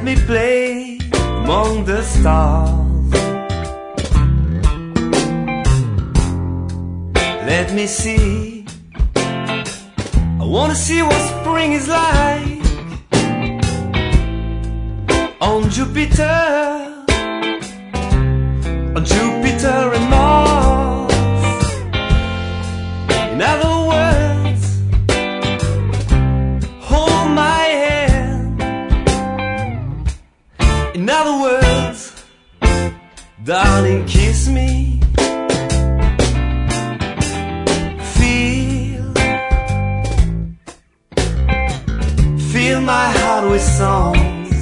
me play among the stars. Let me see, I wanna see what spring is like on Jupiter, on Jupiter and Mars. In other words, hold my hand. In other words, darling, kiss me. Fill my heart with songs.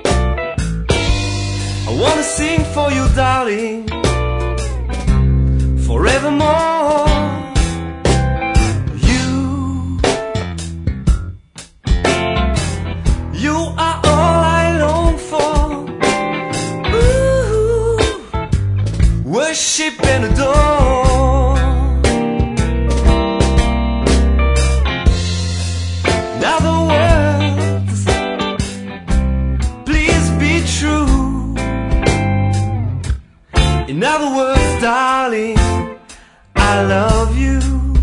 I wanna sing for you, darling, forevermore. You are all I long for. Ooh, worship and adore. In other words, please be true. In other words, darling, I love you.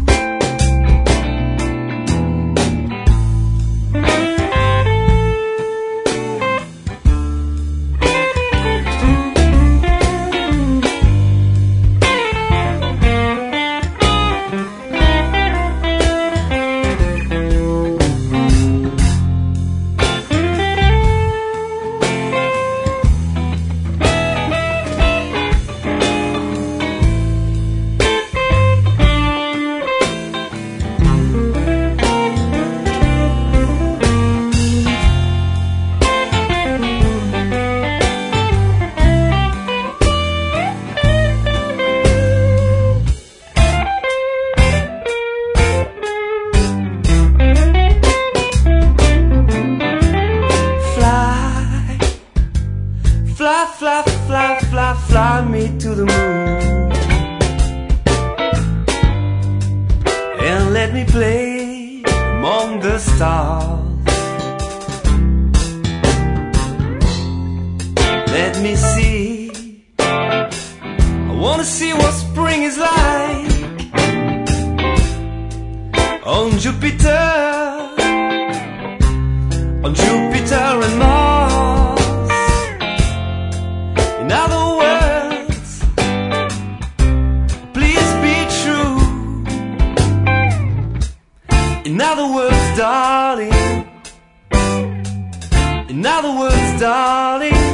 Fly, fly, fly, fly, fly me to the moon, and let me play among the stars. Let me see, I wanna see what spring is like on Jupiter, on Jupiter and Mars. In other words, please be true. In other words, darling. In other words, darling.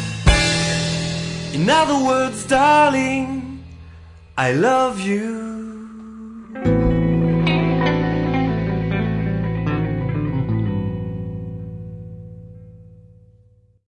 In other words, darling, I love you.